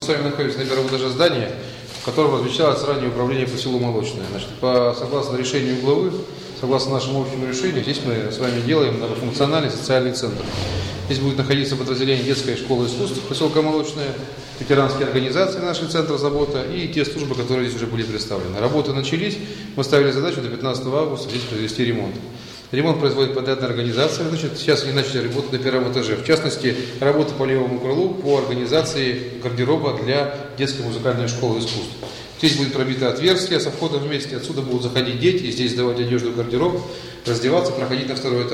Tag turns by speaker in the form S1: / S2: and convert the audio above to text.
S1: с вами находимся на первом этаже здания, в котором размещалось ранее управление по селу Молочное. Значит, согласно решению главы, согласно нашему общему решению, здесь мы с вами делаем многофункциональный социальный центр. Здесь будет находиться подразделение детской школы искусств поселка Молочное, ветеранские организации нашего центра забота и те службы, которые здесь уже были представлены. Работы начались, мы ставили задачу до 15 августа здесь произвести ремонт. Ремонт производит подрядная организация, значит, сейчас они начали работать на первом этаже. В частности, работа по левому крылу по организации гардероба для детской музыкальной школы искусств. Здесь будет пробито отверстие со входом вместе, отсюда будут заходить дети, здесь сдавать одежду, гардероб, раздеваться, проходить на второй этаж.